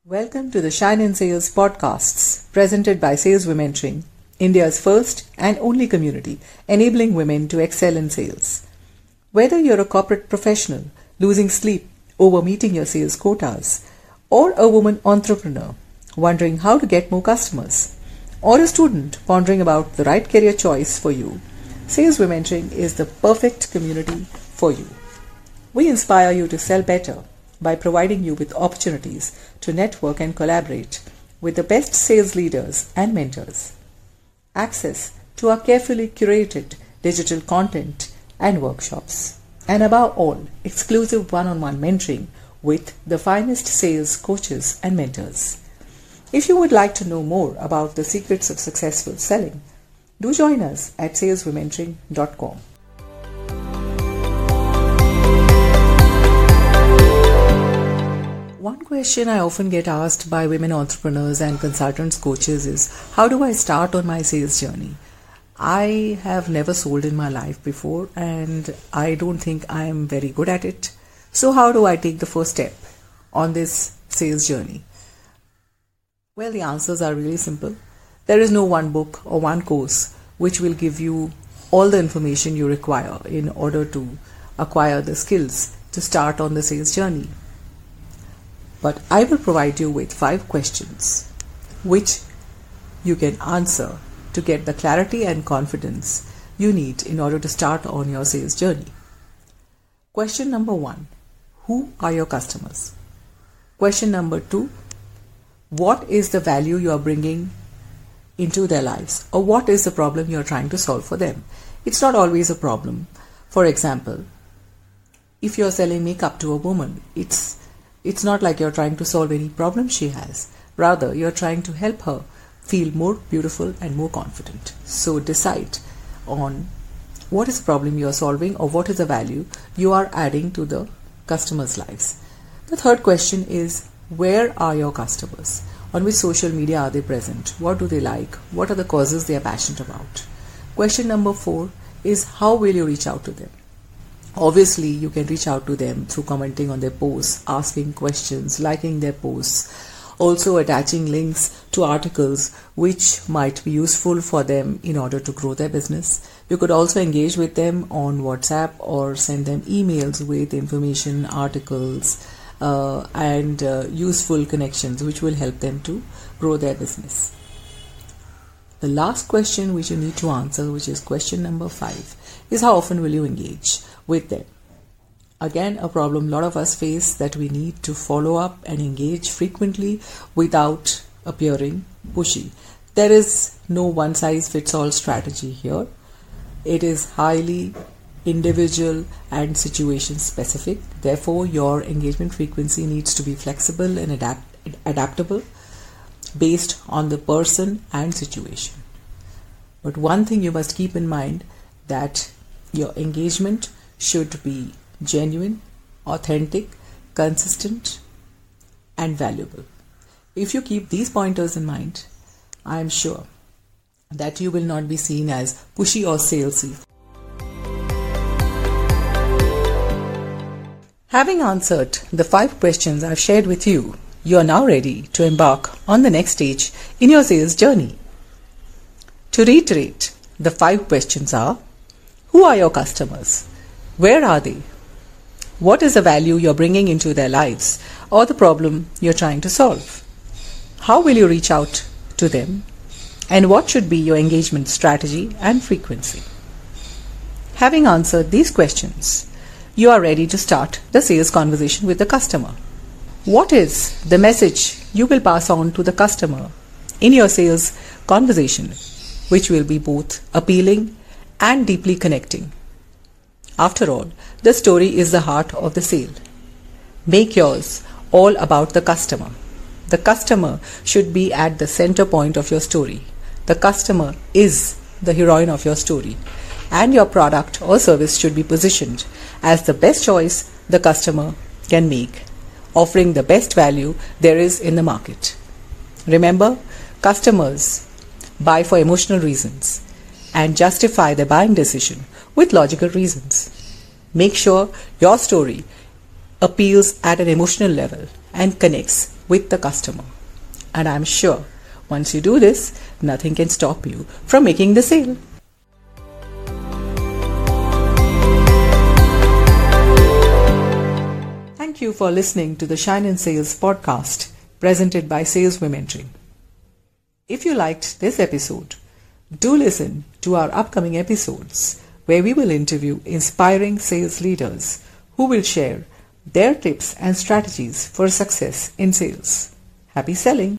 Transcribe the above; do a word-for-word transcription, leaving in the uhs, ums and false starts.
Welcome to the Shine in Sales podcasts presented by Sales Womentoring, India's first and only community enabling women to excel in sales. Whether you're a corporate professional losing sleep over meeting your sales quotas, or a woman entrepreneur wondering how to get more customers, or a student pondering about the right career choice for you, Sales Womentoring is the perfect community for you. We inspire you to sell better by providing you with opportunities to network and collaborate with the best sales leaders and mentors. Access to our carefully curated digital content and workshops. And above all, exclusive one-on-one mentoring with the finest sales coaches and mentors. If you would like to know more about the secrets of successful selling, do join us at sales womentoring dot com. One question I often get asked by women entrepreneurs and consultants coaches is, how do I start on my sales journey? I have never sold in my life before and I don't think I am very good at it. So how do I take the first step on this sales journey? Well, the answers are really simple. There is no one book or one course which will give you all the information you require in order to acquire the skills to start on the sales journey. But I will provide you with five questions which you can answer to get the clarity and confidence you need in order to start on your sales journey. Question number one, who are your customers? Question number two, what is the value you are bringing into their lives, or what is the problem you are trying to solve for them? It's not always a problem. For example, if you're selling makeup to a woman, it's It's not like you're trying to solve any problem she has. Rather, you're trying to help her feel more beautiful and more confident. So decide on what is the problem you're solving or what is the value you are adding to the customers' lives. The third question is, where are your customers? On which social media are they present? What do they like? What are the causes they are passionate about? Question number four is, how will you reach out to them? Obviously, you can reach out to them through commenting on their posts, asking questions, liking their posts, also attaching links to articles which might be useful for them in order to grow their business. You could also engage with them on WhatsApp or send them emails with information, articles, uh, and uh, useful connections which will help them to grow their business. The last question which you need to answer, which is question number five, is how often will you engage with them? Again, a problem a lot of us face, that we need to follow up and engage frequently without appearing pushy. There is no one size fits all strategy here. It is highly individual and situation specific. Therefore, your engagement frequency needs to be flexible and adapt- adaptable based on the person and situation. But one thing you must keep in mind, that your engagement should be genuine, authentic, consistent, and valuable. If you keep these pointers in mind, I am sure that you will not be seen as pushy or salesy. Having answered the five questions I've shared with you, you are now ready to embark on the next stage in your sales journey. To reiterate, the five questions are: who are your customers? Where are they? What is the value you're bringing into their lives or the problem you're trying to solve? How will you reach out to them? And what should be your engagement strategy and frequency? Having answered these questions, you are ready to start the sales conversation with the customer. What is the message you will pass on to the customer in your sales conversation, which will be both appealing and deeply connecting? After all, the story is the heart of the sale. Make yours all about the customer. The customer should be at the center point of your story. The customer is the heroine of your story, and your product or service should be positioned as the best choice the customer can make, offering the best value there is in the market. Remember, customers buy for emotional reasons and justify their buying decision with logical reasons. Make sure your story appeals at an emotional level and connects with the customer. And I'm sure once you do this, nothing can stop you from making the sale. Thank you for listening to the Shine in Sales podcast presented by Sales Womentory. If you liked this episode, do listen to our upcoming episodes where we will interview inspiring sales leaders who will share their tips and strategies for success in sales. Happy selling!